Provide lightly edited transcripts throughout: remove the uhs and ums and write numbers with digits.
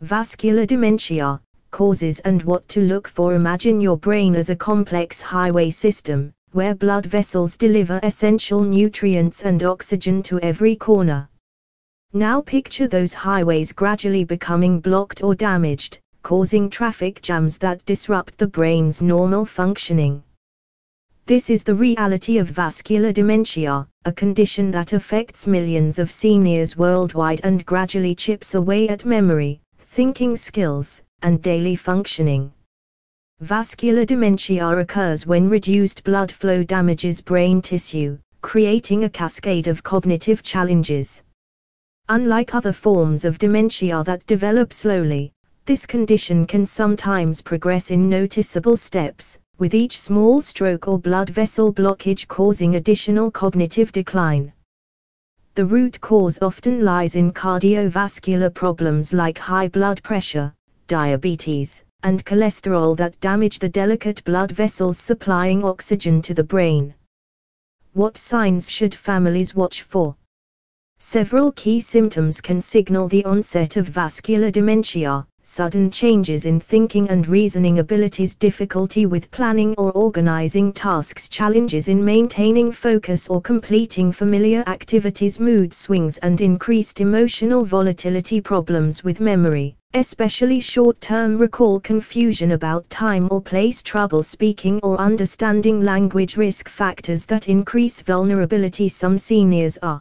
Vascular dementia, causes and what to look for. Imagine your brain as a complex highway system, where blood vessels deliver essential nutrients and oxygen to every corner. Now picture those highways gradually becoming blocked or damaged, causing traffic jams that disrupt the brain's normal functioning. This is the reality of vascular dementia, a condition that affects millions of seniors worldwide and gradually chips away at memory, thinking skills, and daily functioning. Vascular dementia occurs when reduced blood flow damages brain tissue, creating a cascade of cognitive challenges. Unlike other forms of dementia that develop slowly, this condition can sometimes progress in noticeable steps, with each small stroke or blood vessel blockage causing additional cognitive decline. The root cause often lies in cardiovascular problems like high blood pressure, diabetes, and cholesterol that damage the delicate blood vessels supplying oxygen to the brain. What signs should families watch for? Several key symptoms can signal the onset of vascular dementia: sudden changes in thinking and reasoning abilities, difficulty with planning or organizing tasks, challenges in maintaining focus or completing familiar activities, mood swings and increased emotional volatility, problems with memory, especially short-term recall, confusion about time or place, trouble speaking or understanding language. Risk factors that increase vulnerability: some seniors are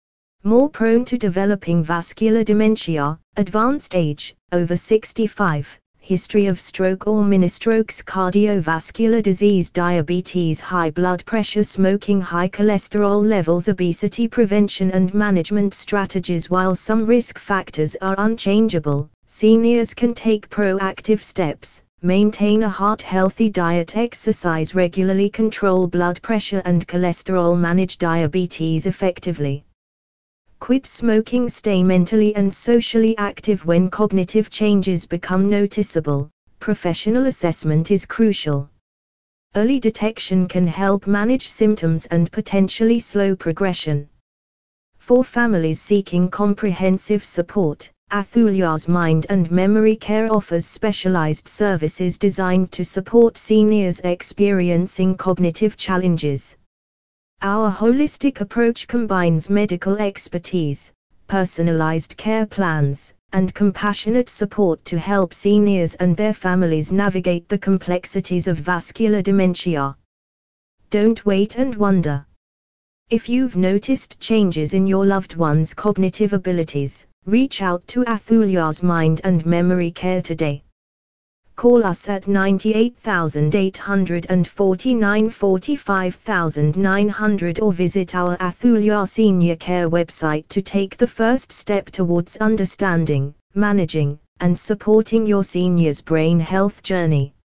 more prone to developing vascular dementia: advanced age, over 65, history of stroke or mini-strokes, cardiovascular disease, diabetes, high blood pressure, smoking, high cholesterol levels, obesity. Prevention and management strategies: while some risk factors are unchangeable, seniors can take proactive steps, maintain a heart-healthy diet, exercise regularly, control blood pressure and cholesterol, manage diabetes effectively. Quit smoking, stay mentally and socially active when cognitive changes become noticeable. Professional assessment is crucial. Early detection can help manage symptoms and potentially slow progression. For families seeking comprehensive support, Athulya's Mind and Memory Care offers specialized services designed to support seniors experiencing cognitive challenges. Our holistic approach combines medical expertise, personalized care plans, and compassionate support to help seniors and their families navigate the complexities of vascular dementia. Don't wait and wonder. If you've noticed changes in your loved one's cognitive abilities, reach out to Athulya's Mind and Memory Care today. Call us at 98,849 45,900 or visit our Athulya Senior Care website to take the first step towards understanding, managing, and supporting your senior's brain health journey.